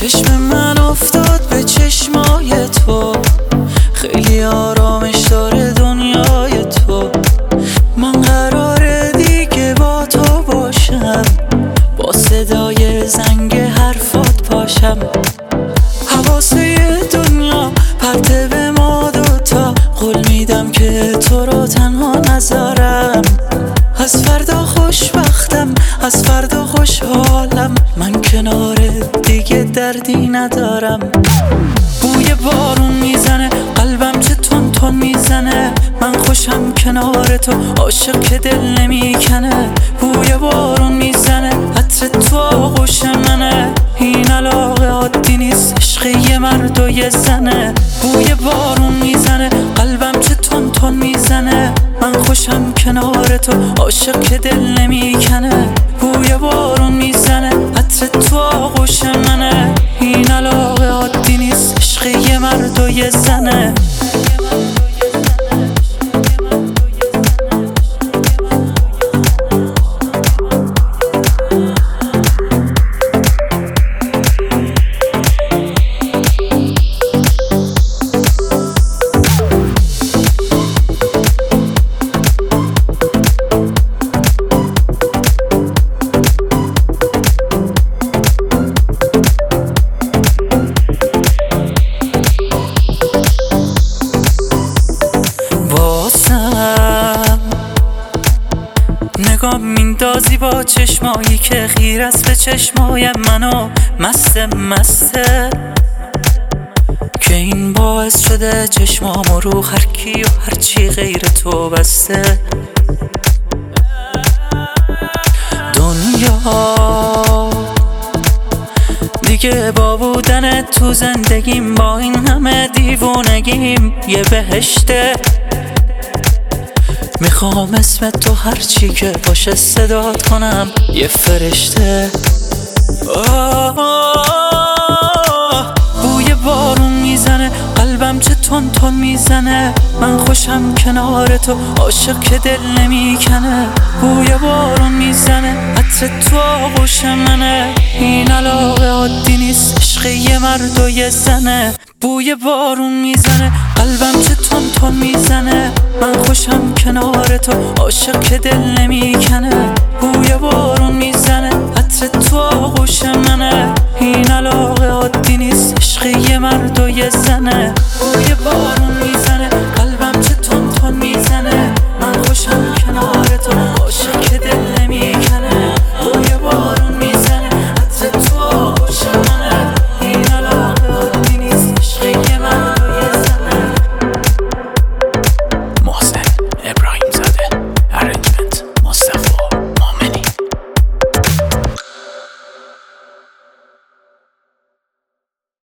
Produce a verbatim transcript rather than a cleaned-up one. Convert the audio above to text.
چشم من افتاد به چشمای تو، خیلی آرامش داره دنیای تو. من قراره دیگه با تو باشم، با صدای زنگ حرفات پاشم. حواسه دنیا پرته به ما دوتا، قول میدم که تو رو تنها نذارم. از فردا خوشبختم، از فردا خوشحالم، من کنار دیگه دردی ندارم. بوی بارون میزنه قلبم چه تون تون میزنه، من خوشم کنار تو، عاشق که دل نمیکنه. بوی بارون میزنه عطر تو آغوش منه، این علاقه عادی نیست، عشق یه مرد و یه زنه. بوی بارون میزنه قلبم چه تون تون میزنه، من خوشم کنار تو، عاشق که دل نمیکنه. بوی بارون میزنه عطر تو آغوش منه، این علاقه عادی نیست، عشق یه مرد و یه زنه. نگاه میندازی با چشمایی که خیر است به چشمای منو، مست مسته که این باعث شده چشمامو رو هر کی و هر چی غیر تو بسته. دنیا دیگه با بودن تو زندگیم، با این همه دیوونگیم یه بهشته. میخوام اسم تو هرچی که باشه صدات کنم، یه فرشته. آه بوی بارون میزنه قلبم چه تون تون میزنه، من خوشم کنار تو، عاشق که دل نمیکنه. بوی بارون میزنه عطر تو آغوش منه، این علاقه عادی نیست، عشق یه مرد و یه زنه. بوی بارون میزنه قلبم چه تون تون میزنه، من خوشم کنار تو، عاشق که دل نمیکنه. بوی بارون میزنه عطر تو آغوش منه، این علاقه عادی نیست، عشق یه مرد و یه زنه. بوی